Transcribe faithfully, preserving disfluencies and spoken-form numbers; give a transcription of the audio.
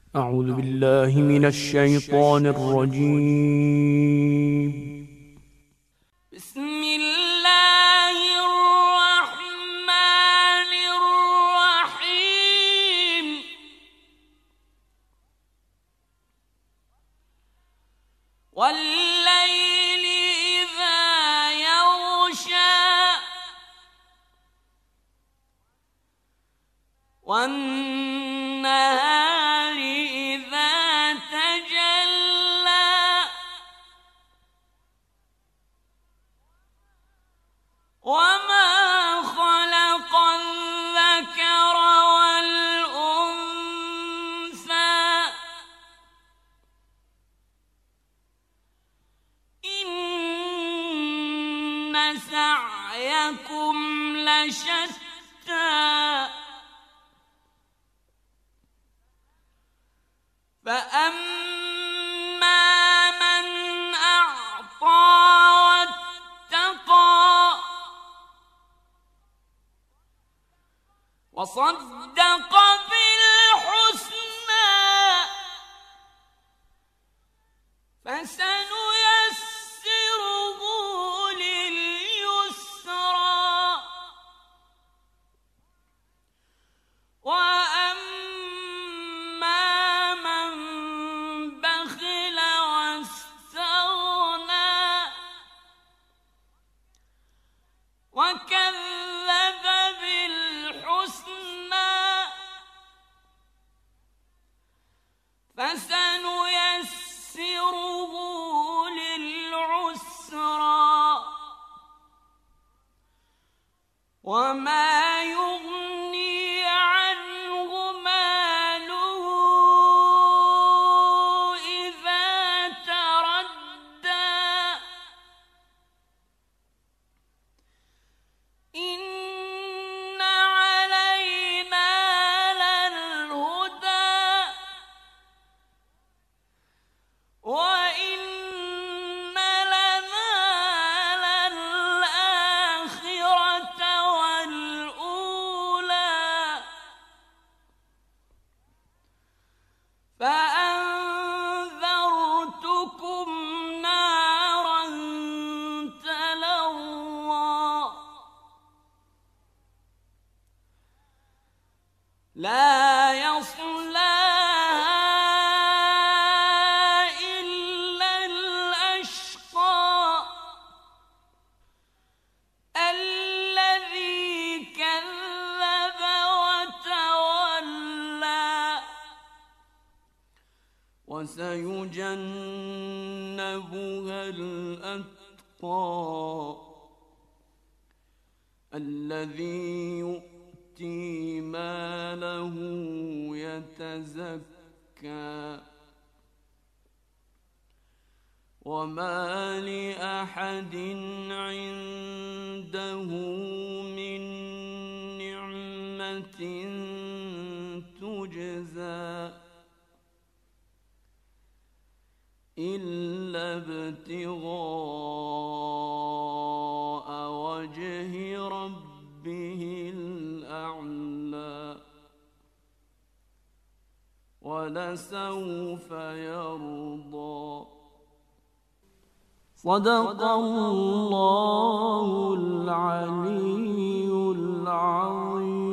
أعوذ بالله من الشيطان الرجيم. بسم الله الرحمن الرحيم. والليل إذا يغشى والنهار إذا تجلى وما خلق الذكر والأنثى إن سعيكم لشتى فأما من أعطى واتقى وصدق بالحسنى فسنيسره لليسرى وأما من بخل واستغنى وكذب بالحسنى فسنيسره للعسرى وما يغني عنه ماله إذا تردى إن علينا للهدى وإن لنا للآخرة والأولى فأنذرتكم نارا تلظى لا يصلاها إلا الأشقى الذي كذب وتولى وسيجنبها الأتقى الذي يؤتي ماله يتزكى وما لأحد عنده من نعمة تجزى إلا ابتغاء وجه ربه الأعلى ولسوف يرضى. صدق الله العلي العظيم.